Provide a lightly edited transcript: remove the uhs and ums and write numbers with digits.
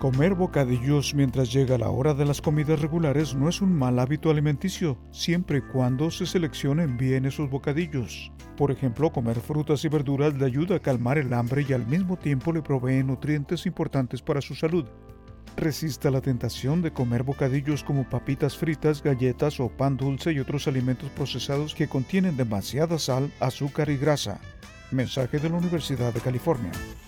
Comer bocadillos mientras llega la hora de las comidas regulares no es un mal hábito alimenticio, siempre y cuando se seleccionen bien esos bocadillos. Por ejemplo, comer frutas y verduras le ayuda a calmar el hambre y al mismo tiempo le provee nutrientes importantes para su salud. Resista la tentación de comer bocadillos como papitas fritas, galletas o pan dulce y otros alimentos procesados que contienen demasiada sal, azúcar y grasa. Mensaje de la Universidad de California.